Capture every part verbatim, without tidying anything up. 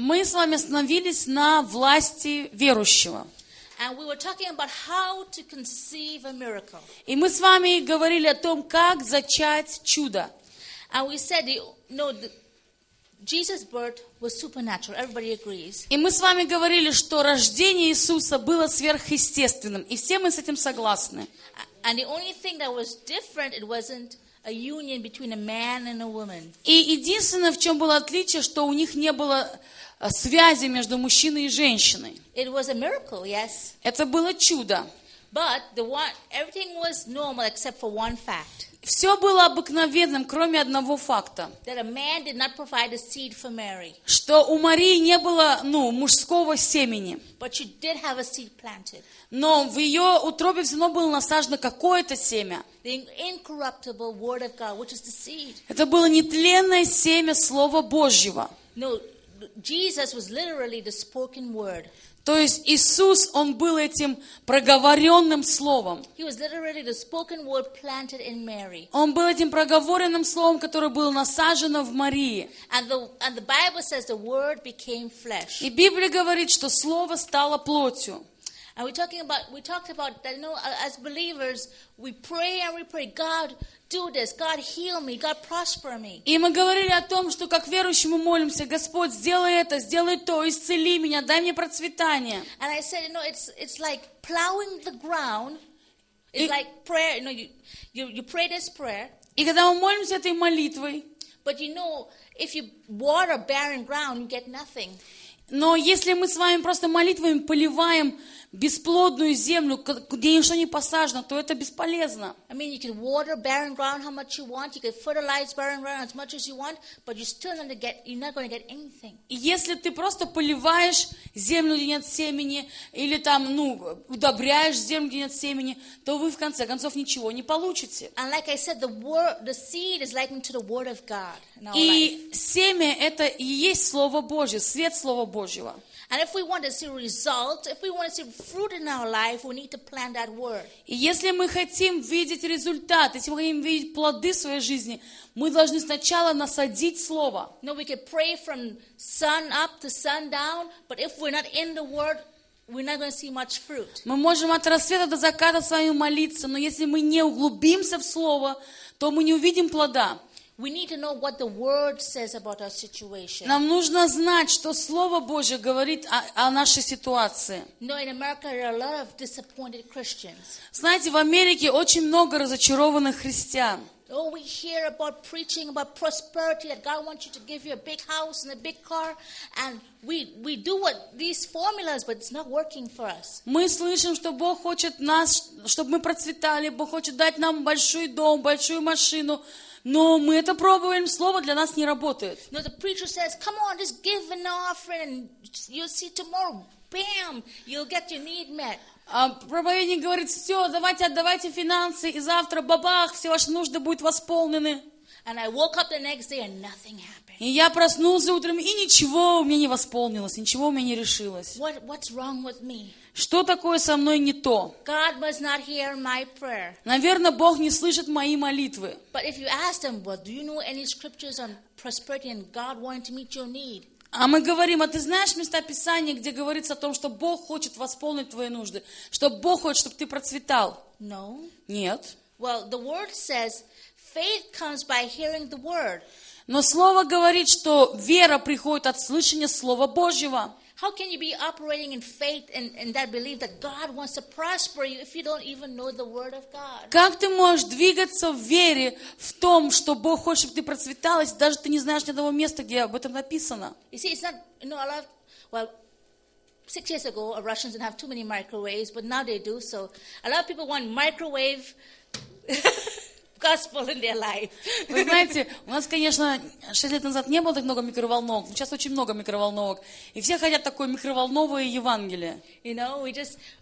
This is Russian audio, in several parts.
Мы с вами остановились на власти верующего. And we were talking about how to conceive a miracle. И мы с вами говорили о том, как зачать чудо. And we said, you know, the, Jesus' birth was supernatural. Everybody agrees. И мы с вами говорили, что рождение Иисуса было сверхъестественным. И все мы с этим согласны. And the only thing that was different, it wasn't a union between a man and a woman. И единственное, в чем было отличие, что у них не было связи между мужчиной и женщиной. It was a miracle, yes. Это было чудо. But the one, everything was normal except for one fact. Все было обыкновенным, кроме одного факта. That a man did not provide a seed for Mary. Что у Марии не было, ну, мужского семени. But she did have a seed planted. Но в ее утробе все равно было насажено какое-то семя. The incorruptible word of God, which is the seed. Это было нетленное семя Слова Божьего. No, Jesus was literally the spoken word. То есть Иисус, Он был этим проговоренным словом. He was literally the spoken word planted in Mary. Он был этим проговоренным словом, которое было насажено в Марии. And the, and the Bible says the word became flesh. И Библия говорит, что слово стало плотью. And we're talking about, we talked about that, you know, as believers, we pray and we pray, God, do this, God, heal me, God, prosper me. И мы говорили о том, что как верующие мы молимся: Господь, сделай это, сделай то, исцели меня, дай мне процветание. And I said, you know, it's it's like plowing the ground. It's И- like prayer, you know, you, you, you pray this prayer, И когда мы молимся этой молитвой, but you know, if you water barren ground, you get nothing. но если мы с вами просто молитвами поливаем бесплодную землю, где ничто не посажено, то это бесполезно. I mean, you can water barren ground how much you want, you can fertilize barren ground as much as you want, but you're still not gonna get, you're not going to get anything. И если ты просто поливаешь землю, где нет семени, или там, ну, удобряешь землю, где нет семени, то вы в конце концов ничего не получите. And like I said, the word, the seed is likened to the word of God in our life. И семя — это и есть Слово Божье, свет Слова Божьего. And if we want to see result, if we want to see fruit in our life, we need to plant that word. И если мы хотим видеть результат, если мы хотим видеть плоды своей жизни, мы должны сначала насадить Слово. You know, we can pray from sun up to sundown, but if we're not in the word, we're not going to see much fruit. Мы можем от рассвета до заката с вами молиться, но если мы не углубимся в Слово, то мы не увидим плода. We need to know what the word says about our situation. Нам нужно знать, что Слово Божье говорит о, о нашей ситуации. You know, in America, there are a lot of disappointed Christians. Знаете, в Америке очень много разочарованных христиан. Oh, we hear about preaching about prosperity, that God wants you to give you a big house and a big car, and we we do what these formulas, but it's not working for us. Мы слышим, что Бог хочет нас, чтобы мы процветали, Бог хочет дать нам большой дом, большую машину, но мы это пробуем, Слово для нас не работает. You know, the preacher says, come on, just give an offering, and you'll see tomorrow, bam, you'll get your need met. А проповедник говорит: все, давайте, отдавайте финансы, и завтра, бабах, все ваши нужды будут восполнены. And I woke up the next day and nothing happened. И я проснулся утром, и ничего у меня не восполнилось, ничего у меня не решилось. What, what's wrong with me? Что такое со мной не то? God must not hear my prayer. Наверное, Бог не слышит мои молитвы. But if you ask them, well, do you know any scriptures on prosperity and God wanting to meet your need? А мы говорим: а ты знаешь места Писания, где говорится о том, что Бог хочет восполнить твои нужды, что Бог хочет, чтобы ты процветал? No. Нет. Well, the word says faith comes by hearing the word. Но Слово говорит, что вера приходит от слышания Слова Божьего. How can you be operating in faith and, and that belief that God wants to prosper you if you don't even know the word of God? Как ты можешь двигаться в вере в том, что Бог хочет, чтобы ты процветал, если даже ты не знаешь ни одного места, где об этом написано? You see, it's not, you know, a lot of, well, six years ago, Russians didn't have too many microwaves, but now they do. So a lot of people want microwave gospel in their life. Вы знаете, у нас, конечно, шесть лет назад не было так много микроволновок, но сейчас очень много микроволновок. И все хотят такое микроволновое Евангелие. You know, we just,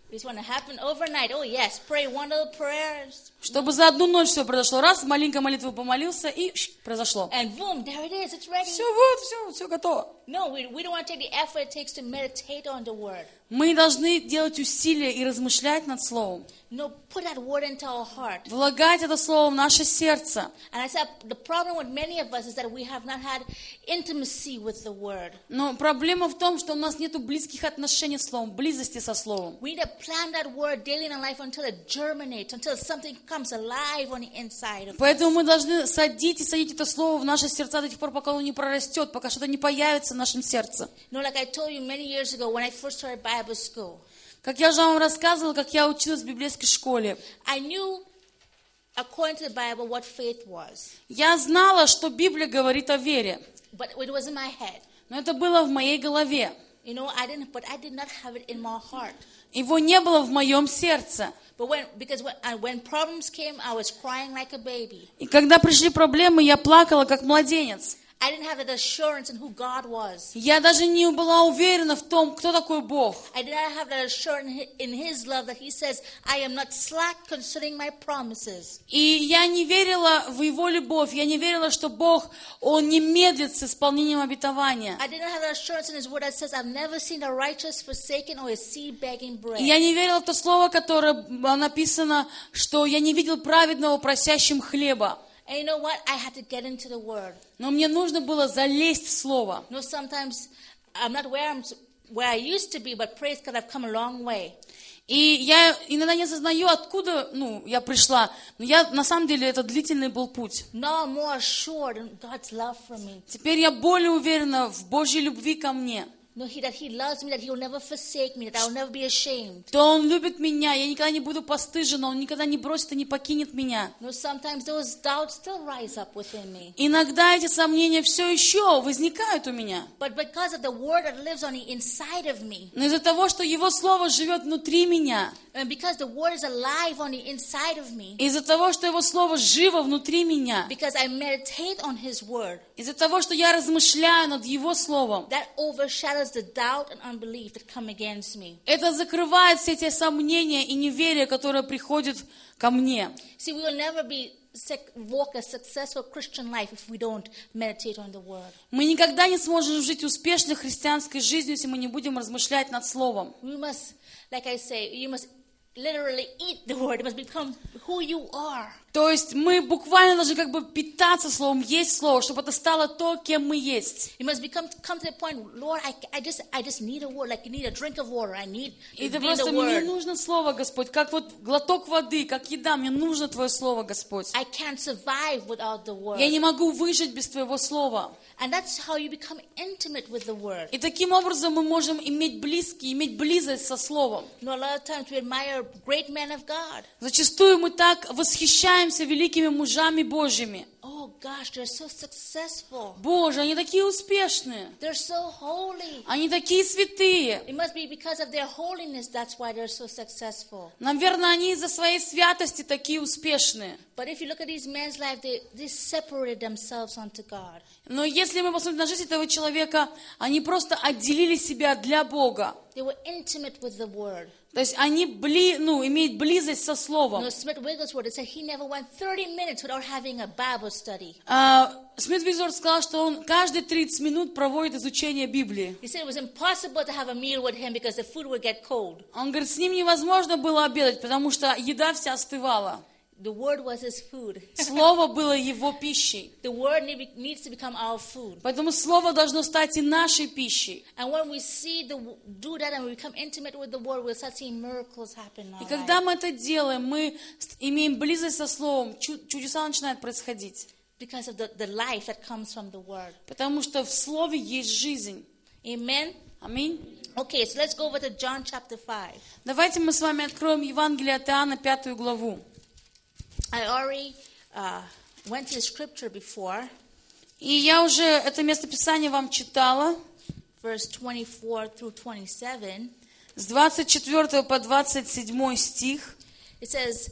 It's going to happen overnight. Oh, yes, pray one little prayer. Чтобы за одну ночь все произошло. Раз, маленькая молитва помолился, и ш, произошло. And boom, there it is. It's ready. Все, вот, все, все готово. No, we, we don't want to take the effort it takes to meditate on the word. Мы должны делать усилия и размышлять над Словом. No, put that word into our heart. Влагать это Слово в наше сердце. And I said, the problem with many of us is that we have not had intimacy with the word. Но проблема в том, что у нас нет близких отношений с Словом, близости со Словом. We need to plant that word daily in our life until it germinates, until something comes alive on the inside of us. Поэтому мы должны садить и садить это Слово в наши сердца до тех пор, пока оно не прорастет, пока что-то не появится в нашем сердце. You know, like I told you many years ago when I first started Bible school, Как я уже вам рассказывала, как я училась в библейской школе. I knew, according to the Bible, what faith was. Я знала, что Библия говорит о вере. But it was in my head. Но это было в моей голове. You know, I didn't, but I did not have it in my heart. Его не было в моем сердце. But when, because when, uh, when problems came, I was crying like a baby. И когда пришли проблемы, я плакала, как младенец. I didn't have that assurance in who God was. Я даже не была уверена в том, кто такой Бог. I did not have that assurance in His love that He says, I am not slack concerning my promises. И я не верила в Его любовь. Я не верила, что Бог, Он не медлит с исполнением обетования. I did not have that assurance in His word that says, I've never seen the righteous forsaken or his seed begging bread. Я не верила в то слово, которое написано, что я не видел праведного просящим хлеба. And you know what? I had to get into the word. Но мне нужно было залезть в слово. You know, sometimes I'm not where I'm where I used to be, but praise God, I've come a long way. И я иногда не осознаю, откуда, ну, я пришла. Но я, на самом деле, это длительный был путь. Now I'm more assured in God's love for me. Теперь я более уверена в Божьей любви ко мне. No, he, that He loves me, that He will never forsake me, that I will never be ashamed. То Он любит меня, я никогда не буду постыжена, Он никогда не бросит и не покинет меня. No, sometimes those doubts still rise up within me. Иногда эти сомнения все еще возникают у меня. But because of the word that lives on the inside of me, Но из-за того, что Его Слово живет внутри меня, and because the word is alive on the inside of me, из-за того, что Его Слово живо внутри меня, because I meditate on His word, из-за того, что я размышляю над Его Словом, that overshadows the doubt and unbelief that come against me. это закрывает все те сомнения и неверие, которые приходят ко мне. See, we will never be walk a successful Christian life if we don't meditate on the word. Мы никогда не сможем жить успешной христианской жизнью, если мы не будем размышлять над Словом. We must, like I say, you must literally eat the word. It must become who you are. То есть мы буквально должны как бы питаться Словом, есть Слово, чтобы это стало то, кем мы есть. You must become come to the point, Lord, I, I just I just need a word, like you need a drink of water. I need И to это be in просто the мне word. нужно Слово, Господь, как вот глоток воды, как еда, мне нужно Твое Слово, Господь. I can't survive without the word. Я не могу выжить без Твоего Слова. And that's how you become intimate with the word. И таким образом мы можем иметь близкий, иметь близость со Словом. You know, a lot of times we admire great men of God. Зачастую мы так восхищаемся великими мужами Божьими. Oh gosh, they're so successful. Боже, они такие успешные. They're so holy. Они такие святые. It must be because of their holiness that's why they're so successful. Наверное, они из-за своей святости такие успешные. But if you look at these men's life, they, they separated themselves unto God. Но если мы посмотрим на жизнь этого человека, они просто отделили себя для Бога. They were intimate with the word. То есть они бли, ну, имеют близость со Словом. You know, Smith Wigglesworth said he never went thirty minutes without having a Bible study. А, Смит Вигглсворт сказал, что он каждые тридцать минут проводит изучение Библии. He said it was impossible to have a meal with him because the food would get cold. Он говорит, с ним невозможно было обедать, потому что еда вся остывала. The word was his food. Слово было его пищей. The word need, needs to become our food. Поэтому Слово должно стать и нашей пищей. And when we see the do that and we become intimate with the word, we'll start seeing miracles happen in our И когда life. мы это делаем, мы имеем близость со Словом, чудеса начинают происходить. Because of the, the life that comes from the word. Потому что в Слове есть жизнь. Amen? Аминь. Okay, so let's go over to John chapter five. Давайте мы с вами откроем Евангелие от Иоанна, пятую главу. I already uh, went to the scripture before, И я уже это местописание вам читала. verse twenty-four through twenty-seven. С двадцать четвёртого по двадцать седьмой стих. It says,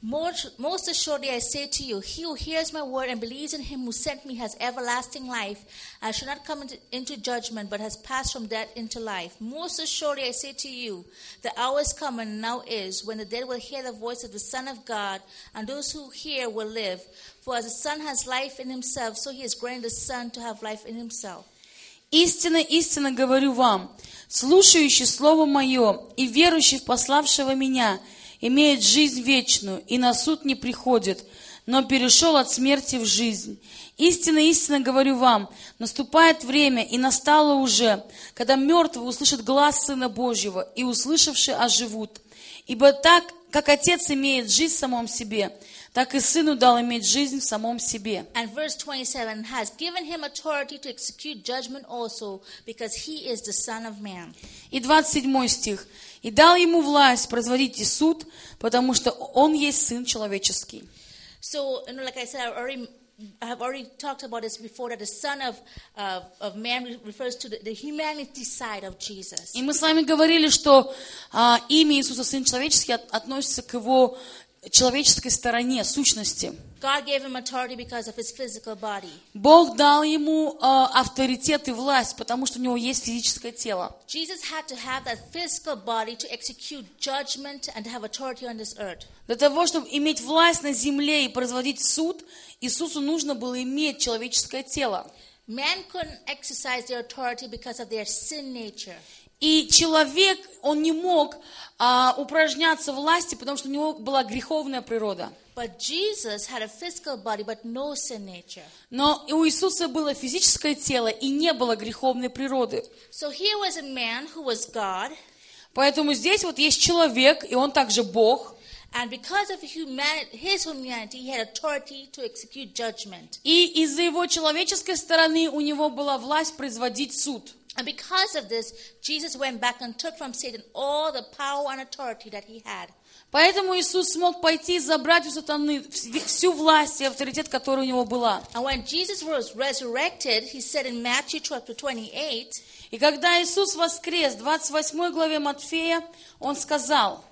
Most, most assuredly I say to you, he who hears my word and believes in him who sent me has everlasting life. I shall not come into, into judgment, but has passed from death into life. Most assuredly I say to you, the hour is come and now is, when the dead will hear the voice of the Son of God, and those who hear will live. For as the Son has life in himself, so he has granted the Son to have life in himself. Истинно, истинно говорю вам, слушающий Слово Мое и верующий в пославшего Меня имеет жизнь вечную, и на суд не приходит, но перешел от смерти в жизнь. Истинно, истинно говорю вам, наступает время, и настало уже, когда мертвые услышат глас Сына Божьего, и услышавшие оживут. Ибо так, как Отец имеет жизнь в самом себе, так и Сыну дал иметь жизнь в самом себе. And verse twenty-seven has given him authority to execute judgment also, because he is the Son of Man. И двадцать седьмой стих. И дал ему власть производить и суд, потому что он есть Сын человеческий. So, you know, like I said, I already, I have already talked about this before, that the Son of, uh, of Man refers to the, the humanity side of Jesus. И мы с вами говорили, что а, имя Иисуса Сын человеческий от, относится к его человеческой стороне, сущности. God gave him authority because of his physical body. Бог дал ему а, авторитет и власть, потому что у него есть физическое тело. Jesus had to have that physical body to execute judgment and to have authority on this earth. Для того, чтобы иметь власть на земле и производить суд, Иисусу нужно было иметь человеческое тело. Man couldn't exercise their authority because of their sin nature. И человек, он не мог а, упражняться в власти, потому что у него была греховная природа. But Jesus had a physical body, but no sin nature. Но у Иисуса было физическое тело, и не было греховной природы. So here was a man who was God. Поэтому здесь вот есть человек, и он также Бог. And because of humanity, his humanity, he had authority to execute judgment. И из-за его человеческой стороны у него была власть производить суд. And because of this, Jesus went back and took from Satan all the power and authority that he had. Поэтому Иисус смог пойти и забрать у сатаны всю власть и авторитет, который у него была. And when Jesus was resurrected, he said in Matthew chapter twenty-eight, и когда Иисус воскрес, в двадцать восьмой главе Матфея, он сказал,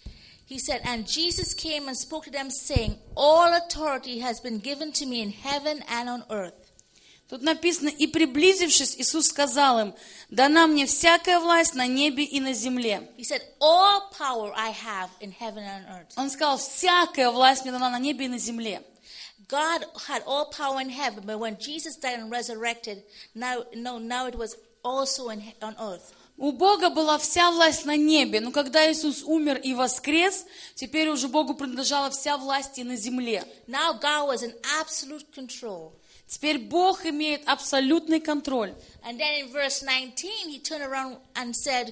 he said, and Jesus came and spoke to them, saying, all authority has been given to me in heaven and on earth. Тут написано, и приблизившись, Иисус сказал им, дана мне всякая власть на небе и на земле. He said, all power I have in heaven and on earth. Он сказал, всякая власть мне дана на небе и на земле. God had all power in heaven, but when Jesus died and resurrected, now, no, now it was also in, on earth. У Бога была вся власть на небе, но когда Иисус умер и воскрес, теперь уже Богу принадлежала вся власть и на земле. Now God was in absolute control. Теперь Бог имеет абсолютный контроль. And then in verse nineteen, he turned around and said,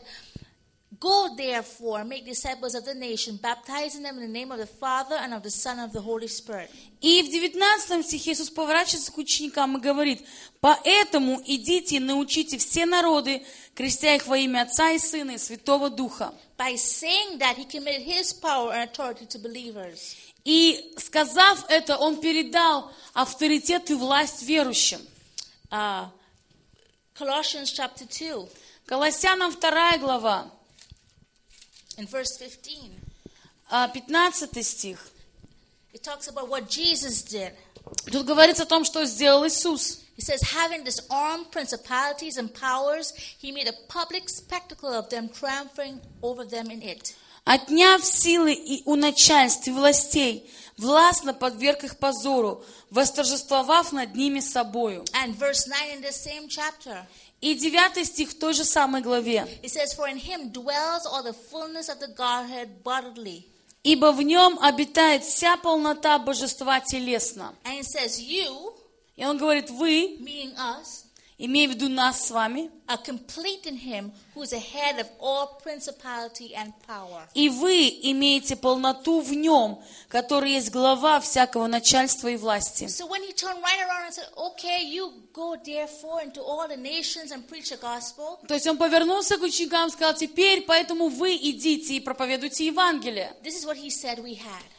go therefore, make disciples of the nation, baptizing them in the name of the Father and of the Son and of the Holy Spirit. И в девятнадцатом стихе Иисус поворачивается к ученикам и говорит, поэтому идите и научите все народы, крестя их во имя Отца и Сына и Святого Духа. By saying that, he committed his power and authority to believers. И сказав это, он передал авторитет и власть верующим. Uh, Colossians chapter two. Колоссянам вторая глава, in verse fifteen. пятнадцатый стих. It talks about what Jesus did. Тут говорится о том, что сделал Иисус. He says, having disarmed principalities and powers, he made a public spectacle of them, triumphing over them in it. Отняв силы и у начальств и властей, властно подверг их позору, восторжествовав над ними собою. And verse nine in the same chapter. И девятый стих в той же самой главе. It says, for in him dwells all the fullness of the Godhead bodily. Ибо в нем обитает вся полнота божества телесно. And it says, you, и он говорит, вы, meaning us, имея в виду нас с вами, are complete in him who is the head of all principality and power. И вы имеете полноту в нем, который есть глава всякого начальства и власти. So when he turned right around and said, okay, you go therefore into all the nations and preach the gospel. То есть он повернулся к ученикам и сказал, теперь поэтому вы идите и проповедуйте Евангелие. This is what he said we had.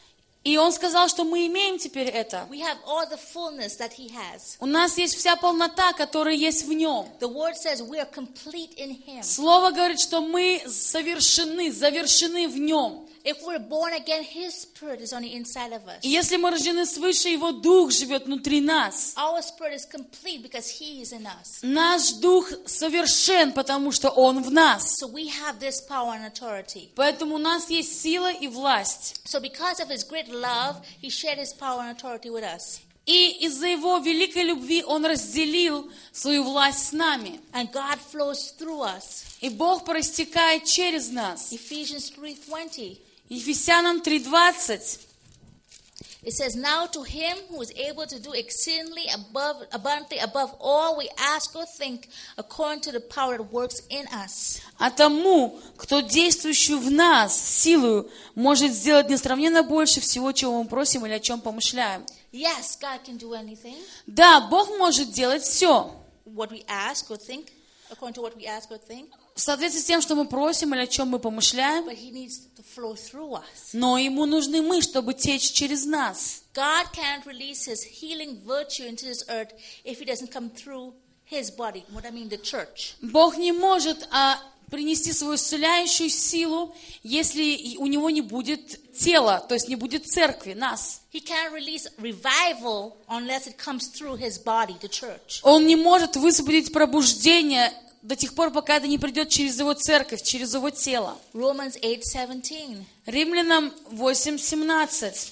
И Он сказал, что мы имеем теперь это. We have all the fullness that He has. У нас есть вся полнота, которая есть в Нем. The Word says we are complete in Him. Слово говорит, что мы совершены, завершены в Нем. If we're born again, His Spirit is on the inside of us. И если мы рождены свыше, Его Дух живет внутри нас. Our spirit is complete because He is in us. Наш Дух совершен, потому что Он в нас. So we have this power and authority. Поэтому у нас есть сила и власть. So because of His great love, He shared His power and authority with us. И из-за Его великой любви Он разделил свою власть с нами. And God flows through us. И Бог проистекает через нас. Ephesians three twenty. Ефесянам три двадцать. It says, now to Him who is able to do exceedingly above, abundantly above all we ask or think, according to the power that works in us. А тому, кто действующий в нас силою, может сделать несравненно больше всего, чего мы просим или о чем помышляем. Yes, God can do anything. Да, Бог может делать все. What we ask or think, according to what we ask or think. В соответствии с тем, что мы просим или о чем мы помышляем. But He needs to flow through us. Но Ему нужны мы, чтобы течь через нас. God can't release His healing virtue into this earth if He doesn't come through His body. What I mean, the church. Бог не может а, принести свою исцеляющую силу, если у Него не будет тела, то есть не будет церкви, нас. He can't release revival unless it comes through His body, the church. Он не может высвободить пробуждение до тех пор, пока это не придет через Его церковь, через Его тело. Romans eight seventeen. Римлянам восемь семнадцать.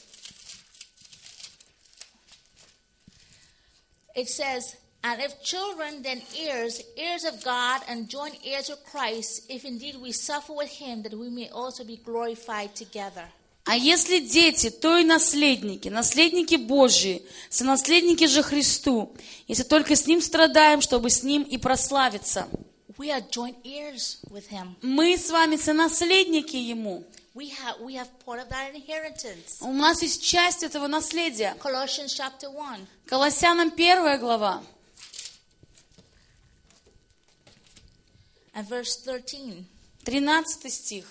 It says, and if children, then heirs, heirs of God, and joint heirs with Christ, if indeed we suffer with Him, that we may also be glorified together. А если дети, то и наследники, наследники Божьи, сонаследники же Христу, если только с Ним страдаем, чтобы с Ним и прославиться. We are joint heirs with Him. Мы с вами сонаследники Ему. We have, we have part of that inheritance. У нас есть часть этого наследия. Colossians chapter one. Колоссянам первая глава. And verse thirteen. тринадцатый стих.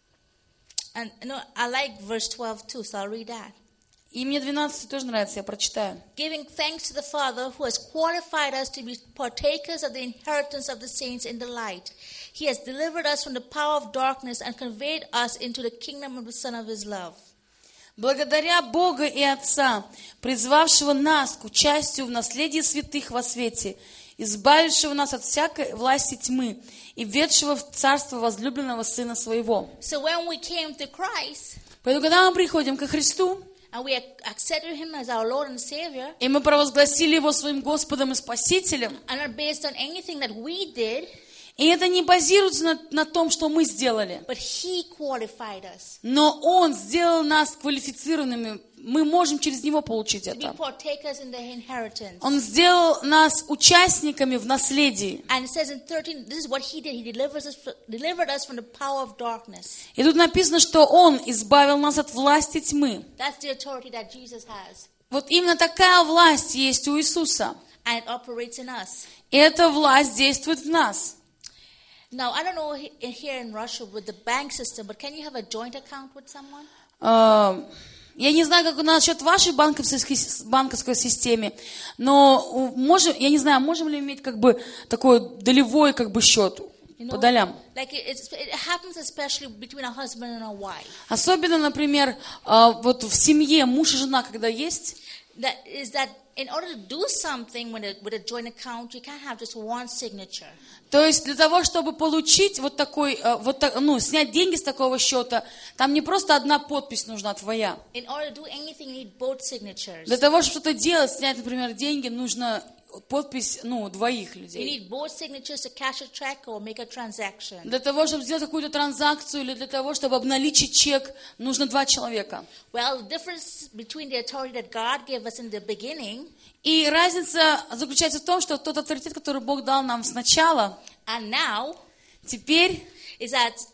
And you know, I like verse twelve too, so I'll read that. И мне двенадцатый тоже нравится, я прочитаю. Giving thanks to the Father who has qualified us to be partakers of the inheritance of the saints in the light. He has delivered us from the power of darkness and conveyed us into the kingdom of the Son of His love. Благодаря Бога и Отца, призвавшего нас к участию в наследии святых во свете, избавившего нас от всякой власти тьмы и введшего в царство возлюбленного Сына Своего. So when we came to Christ, Поэтому, когда мы приходим ко Христу, and we accepted Him as our Lord and Savior, и мы провозгласили Его своим Господом и Спасителем, and not based on anything that we did, и это не базируется на, на том, что мы сделали, but He qualified us но Он сделал нас квалифицированными, мы можем через Него получить to be это. partakers in the inheritance. Он сделал нас участниками в наследии. And it says in thirteen, this is what He did. He delivers us, delivered us from the power of darkness. И тут написано, что Он избавил нас от власти тьмы. That's the authority that Jesus has. Вот именно такая власть есть у Иисуса. And it operates in us. И эта власть действует в нас. Now, I don't know he- here in Russia with the bank system, but can you have a joint account with someone? Э, Я не знаю, как насчет вашей банковской, банковской системы, но можем, я не знаю, можем ли иметь как бы такой долевой как бы счет You know, по долям. like it, it's, it happens especially between a husband and a wife. Особенно, например, э, вот в семье муж и жена, когда есть, That is that in order to do something with a, with a joint account, you can't have just one signature. то есть для того, чтобы получить вот такой, э, вот так, ну, снять деньги с такого счета, там не просто одна подпись нужна твоя. In order to do anything, you need both signatures. Для того, чтобы что-то делать, снять, например, деньги, нужно подпись, ну, двоих You людей. need both signatures to cash a check or make a transaction. Для того, чтобы сделать какую-то транзакцию или для того, чтобы обналичить чек, нужно два человека. Well, the difference between the authority that God gave us in the beginning И разница заключается в том, что тот авторитет, который Бог дал нам сначала, and now теперь is that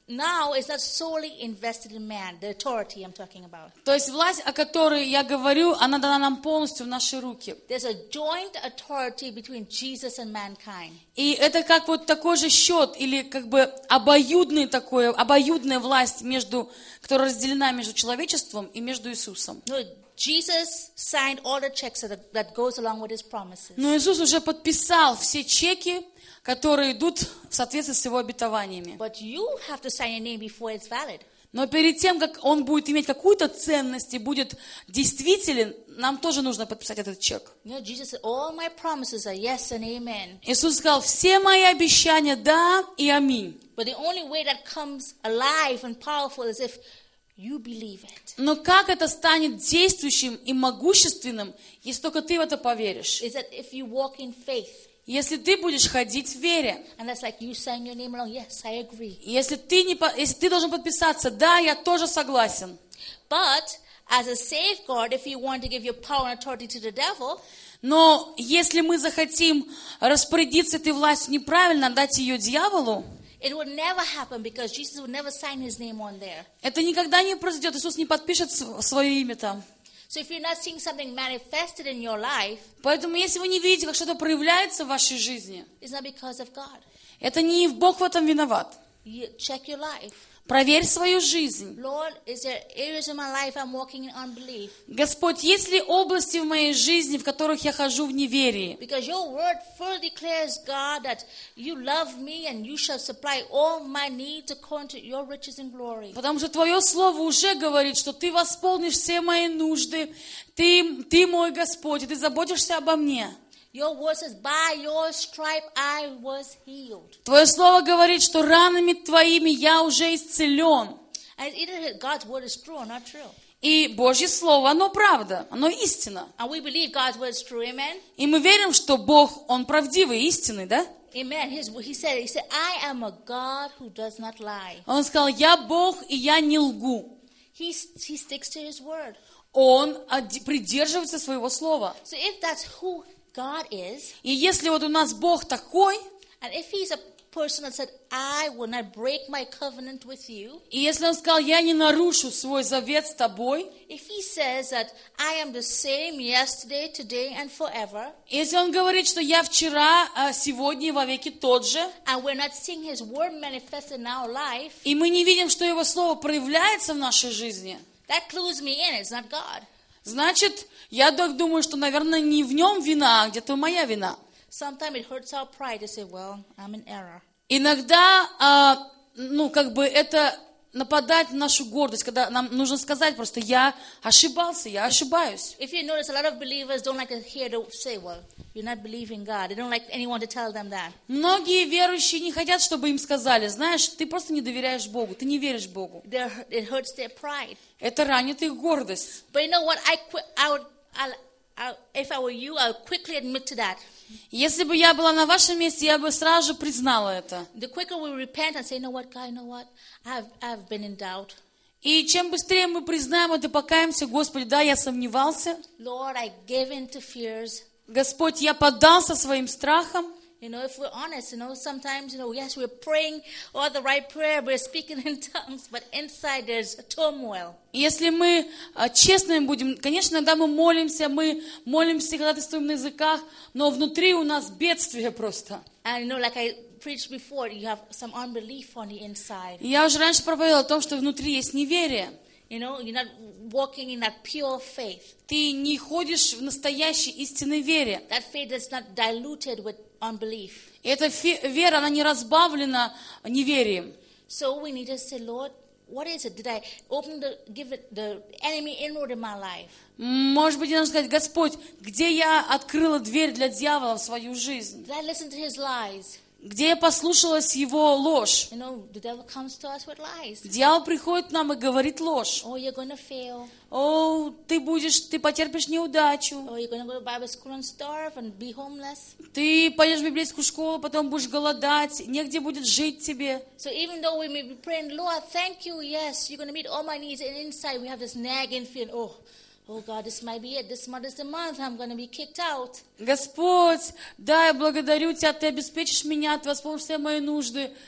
now it's not solely invested in man, the authority I'm talking about. То есть власть, о которой я говорю, она дана нам полностью в наши руки. There's a joint authority between Jesus and mankind. И это как вот такой же счет, или как бы обоюдный такой, обоюдная власть, между, которая разделена между человечеством и между Иисусом. No, Jesus signed all the checks that, that goes along with his promises. Но Иисус уже подписал все чеки, которые идут в соответствии с его обетованиями. But you have to sign your name before it's valid. Но перед тем, как он будет иметь какую-то ценность и будет действителен, нам тоже нужно подписать этот чек. You know, Jesus said, all my promises are yes and amen. Иисус сказал, все мои обещания да и аминь. But the only way that comes alive and powerful is if you believe it. Но как это станет действующим и могущественным, если только ты в это поверишь? Is that if you walk in faith. Если ты будешь ходить в вере, And that's like you sign your name along. Yes, I agree. если ты, не, если ты должен подписаться, да, я тоже согласен. But as a safeguard, if you want to give your power and authority to the devil, Но если мы захотим распорядиться этой властью неправильно, дать ее дьяволу, it would never happen because Jesus would never sign his name on there. это никогда не произойдет. Иисус не подпишет свое имя там. So if you're not seeing something manifested in your life, Поэтому, если вы не видите, как что-то проявляется в вашей жизни, it's not because of God. это не Бог в этом виноват. You check your life. Проверь свою жизнь. Lord, is there areas in my life I'm walking in unbelief? Господь, есть ли области в моей жизни, в которых я хожу в неверии? Because your word fully declares, God, that you love me and you shall supply all my needs according to your riches and glory. Потому что Твое Слово уже говорит, что Ты восполнишь все мои нужды, Ты, ты мой Господь, и Ты заботишься обо мне. Your word says, by your stripe I was healed. Твое Слово говорит, что ранами Твоими я уже исцелен. And either God's word is true or not true. И Божье Слово, оно правда, оно истина. And we believe God's word is true, amen? И мы верим, что Бог, Он правдивый, истинный, да? Amen. His, he said, he said, I am a God who does not lie. Он сказал, я Бог, и я не лгу. He, he sticks to his word. Он придерживается своего слова. So if that's who God is, И если вот у нас Бог такой, and if he's a person that said, I will not break my covenant with you, и если Он сказал, я не нарушу свой завет с тобой, if he says that I am the same yesterday, today, and forever, если Он говорит, что я вчера, сегодня и вовеки тот же, and we're not seeing his word manifest in our life, и мы не видим, что Его Слово проявляется в нашей жизни, that clues me in, it's not God. значит, я так думаю, что, наверное, не в Нем вина, а где-то моя вина. Sometimes it hurts our pride to say, well, I'm in error. Иногда, а, ну, как бы это нападает на нашу гордость, когда нам нужно сказать просто, я ошибался, я ошибаюсь. If you notice, a lot of believers don't like to hear to say, well, you're not believing God. They don't like anyone to tell them that. Многие верующие не хотят, чтобы им сказали, знаешь, ты просто не доверяешь Богу, ты не веришь Богу. They're, it hurts their pride. Это ранит их гордость. But you know what? I, qu- I would, I'll, I'll, if I were you, I would quickly admit to that. Если бы я была на вашем месте, я бы сразу же признала это. The quicker we repent and say, you know what, God, you know what? I've, I've been in doubt. И чем быстрее мы признаем это, покаемся, Господи, да, я сомневался. Lord, I gave in to fears. Господь, я поддался своим страхам. You know, if we're honest, you know, sometimes, you know, yes, we're praying all the right prayer, we're speaking in tongues, but inside there's turmoil. Если мы а, честными будем, конечно, иногда мы молимся, мы молимся, ходатайствуем на языках, но внутри у нас бедствие просто. And, you know, like I preached before, you have some unbelief on the inside. И я уже раньше проповедовала о том, что внутри есть неверие. You know, you're not walking in that pure faith. Ты не ходишь в настоящей истинной вере. That faith is not diluted with unbelief. И эта фе- вера, она не разбавлена неверием. So we need to say, Lord, what is it? Did I open the, give it the enemy inroad in my life? Может быть, нужно сказать, Господь, где я открыла дверь для дьявола в свою жизнь? Did I listen to his lies? Где я послушалась его ложь? You know, the devil comes to us with lies. Дьявол приходит к нам и говорит ложь. Oh, you're going to fail. О, ты будешь, ты потерпишь неудачу. Oh, you're going to go to Bible school and starve and be homeless. Ты пойдешь в библейскую школу, потом будешь голодать, негде будет жить тебе. So even though we may be praying, Lord, thank you, yes, you're going to meet all my needs, and inside we have this nagging feeling, oh, oh God, this might be it. This month is the month I'm going to be kicked out. Господь, да, я благодарю Тебя, Ты обеспечишь меня, Ты восполнишь все мои нужды.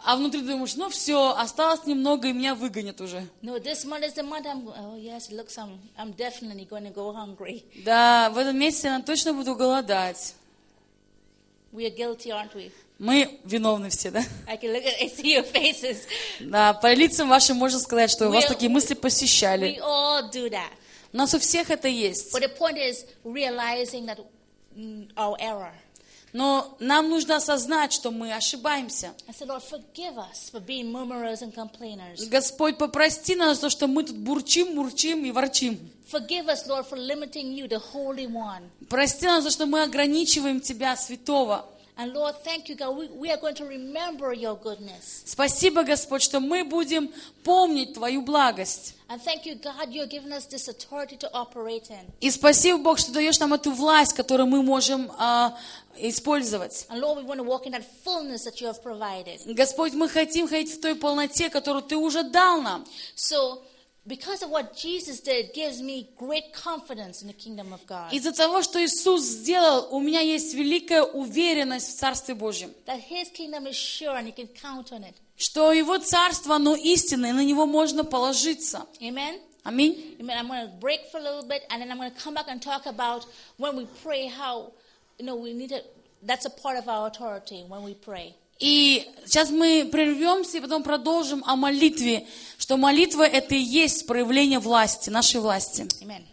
А внутри думаешь, ну все, осталось немного, и меня выгонят уже. No, this month is the month I'm, oh yes, it looks, I'm, I'm definitely going to go hungry. Да, в этом месяце я точно буду голодать. We are guilty, aren't we? Мы виновны все, да? I can look at, I see your faces. Да, по лицам вашим можно сказать, что We вас are- такие мысли We посещали. all do that. У нас у всех это есть. But the point is realizing that mm, our error. Но нам нужно осознать, что мы ошибаемся. I said, Lord, forgive us for being murmurers and complainers. Господь, попрости нас за то, что мы тут бурчим, мурчим и ворчим. Forgive us, Lord, for limiting you, the Holy One. Прости нас за то, что мы ограничиваем Тебя, Святого. And Lord, thank you, God. We, we are going to remember your goodness. Спасибо, Господь, что мы будем помнить Твою благость. And thank you, God, you're giving us this authority to operate in. И спасибо, Бог, что даешь нам эту власть, которую мы можем а, использовать. And Lord, we want to walk in that fullness that you have provided. Господь, мы хотим ходить в той полноте, которую Ты уже дал нам. So, because of what Jesus did, it gives me great confidence in the kingdom of God. Из-за того, что Иисус сделал, у меня есть великая уверенность в Царстве Божьем. That His kingdom is sure and you can count on it. Что Его Царство, оно истинное, и на Него можно положиться. Amen? Аминь. Amen. I'm going to break for a little bit and then I'm going to come back and talk about when we pray how, you know, we need to, that's a part of our authority when we pray. И сейчас мы прервемся и потом продолжим о молитве, что молитва — это и есть проявление власти, нашей власти. Amen.